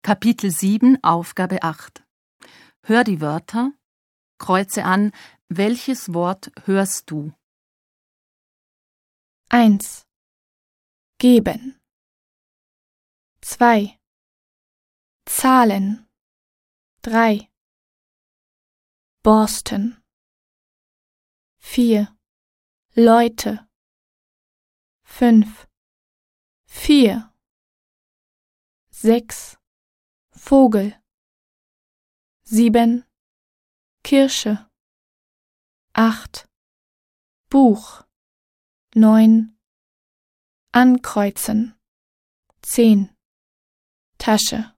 Kapitel 7, Aufgabe 8. Hör die Wörter, kreuze an, welches Wort hörst du? 1. Geben. 2. Zahlen. 3. Borsten. 4. Leute. 5. 4. 6. Vogel. 7. Kirsche. 8. Buch. 9. Ankreuzen. 10. Tasche.